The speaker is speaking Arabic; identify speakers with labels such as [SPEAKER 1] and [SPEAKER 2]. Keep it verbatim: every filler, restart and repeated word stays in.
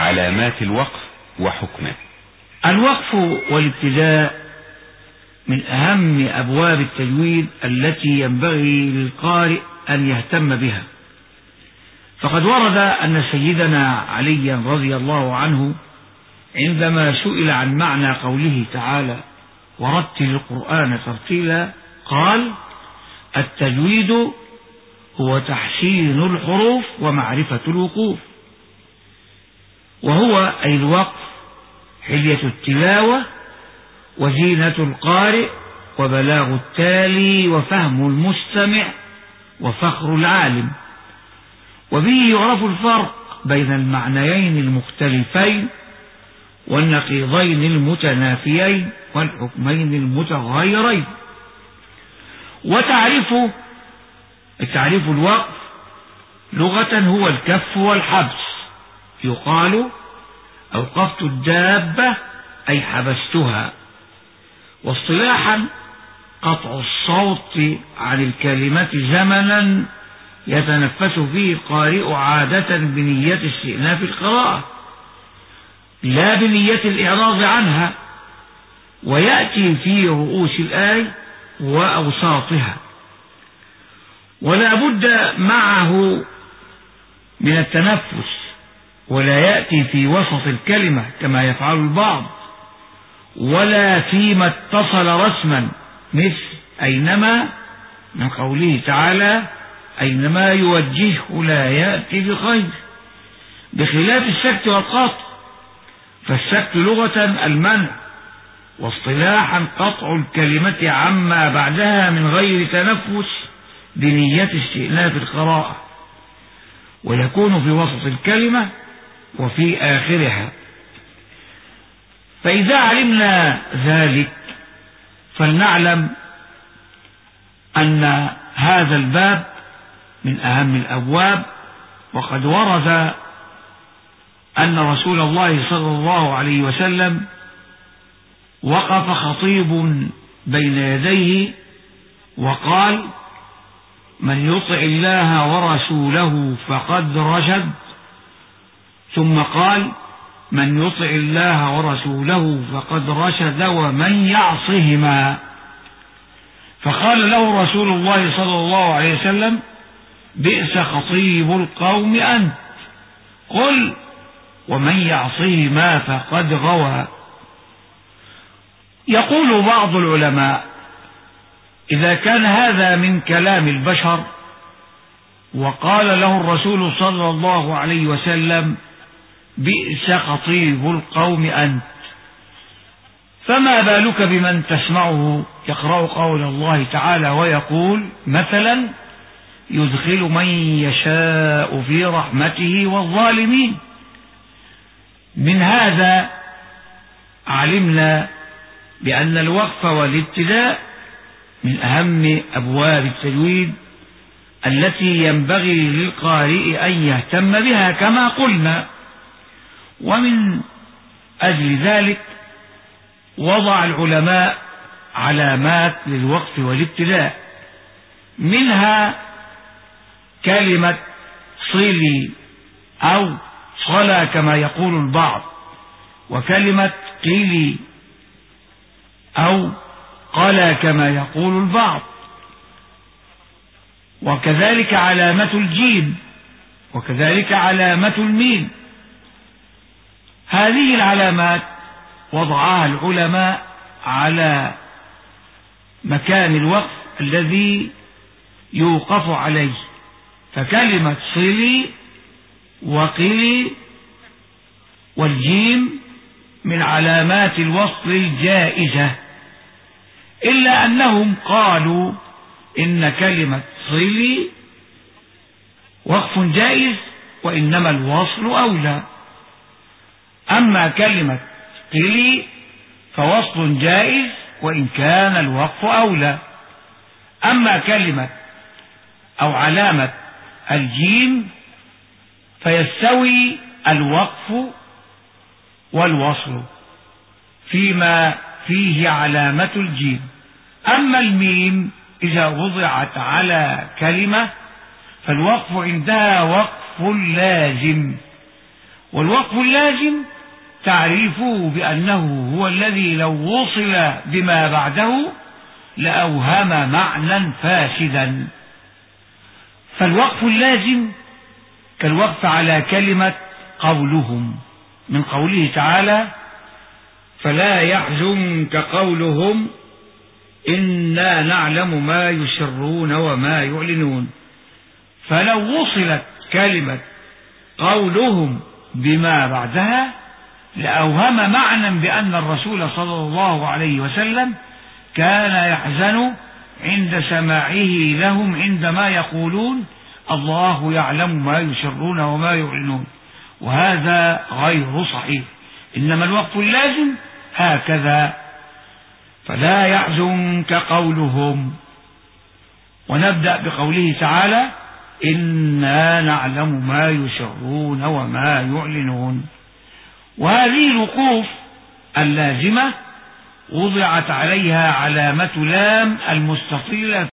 [SPEAKER 1] علامات الوقف وحكمه.
[SPEAKER 2] الوقف والابتداء من أهم أبواب التجويد التي ينبغي للقارئ أن يهتم بها، فقد ورد أن سيدنا عليا رضي الله عنه عندما سئل عن معنى قوله تعالى ورتل القرآن ترتيلا قال: التجويد هو تحسين الحروف ومعرفة الوقوف، وهو أي الوقف حلية التلاوة وزينة القارئ وبلاغ التالي وفهم المستمع وفخر العالم، وبه يعرف الفرق بين المعنيين المختلفين والنقيضين المتنافيين والحكمين المتغايرين. وتعريفه تعريف الوقف لغة هو الكف والحبس، يقال أوقفت الدابة أي حبستها. واصطلاحا قطع الصوت عن الكلمة زمنا يتنفس فيه القارئ عادة بنية استئناف القراءة لا بنية الإعراض عنها، ويأتي في رؤوس الآية وأوساطها، ولا بد معه من التنفس، ولا يأتي في وسط الكلمة كما يفعل البعض، ولا فيما اتصل رسما مثل أينما من قوله تعالى أينما يوجهه لا يأتي بخير، بخلاف السكت والقطع، فالسكت لغة المنع، واصطلاحا قطع الكلمة عما بعدها من غير تنفس بنية استئناف القراءة، ويكون في وسط الكلمة وفي آخرها. فإذا علمنا ذلك فلنعلم أن هذا الباب من أهم الأبواب، وقد ورد أن رسول الله صلى الله عليه وسلم وقف خطيب بين يديه وقال: من يطع الله ورسوله فقد رشد، ثم قال: من يطع الله ورسوله فقد رشد ومن يعصهما. فقال له رسول الله صلى الله عليه وسلم: بئس خطيب القوم أنت، قل ومن يعصهما فقد غوى. يقول بعض العلماء: إذا كان هذا من كلام البشر وقال له الرسول صلى الله عليه وسلم بئس خطيب القوم أنت، فما بالك بمن تسمعه يقرأ قول الله تعالى ويقول مثلا: يدخل من يشاء في رحمته والظالمين. من هذا علمنا بأن الوقف والابتداء من أهم أبواب التجويد التي ينبغي للقارئ أن يهتم بها كما قلنا، ومن أجل ذلك وضع العلماء علامات للوقف والابتداء، منها كلمة صلي أو صلى كما يقول البعض، وكلمة قيلي أو قلى كما يقول البعض، وكذلك علامة الجيم، وكذلك علامة الميم. هذه العلامات وضعها العلماء على مكان الوقف الذي يوقف عليه، فكلمة صلي وقلي والجيم من علامات الوصل الجائزة، إلا أنهم قالوا إن كلمة صلي وقف جائز وإنما الوصل أولى، أما كلمة قلي فوصل جائز وإن كان الوقف أولى، أما كلمة أو علامة الجيم فيستوي الوقف والوصل فيما فيه علامة الجيم. أما الميم إذا وضعت على كلمة فالوقف عندها وقف لازم، والوقف اللازم تعريفه بأنه هو الذي لو وصل بما بعده لأوهم معنى فاسدا. فالوقف اللازم كالوقف على كلمة قولهم، من قوله تعالى: فلا يحزنك قولهم إنا نعلم ما يسرون وما يعلنون. فلو وصلت كلمة قولهم بما بعدها لأوهم معنى بأن الرسول صلى الله عليه وسلم كان يحزن عند سماعه لهم عندما يقولون الله يعلم ما يسرون وما يعلنون، وهذا غير صحيح. إنما الوقف اللازم هكذا: فلا يحزنك قولهم. ونبدأ بقوله تعالى: إنا نعلم ما يسرون وما يعلنون. وهذه الوقوف اللازمة وضعت عليها علامة لام المستطيلة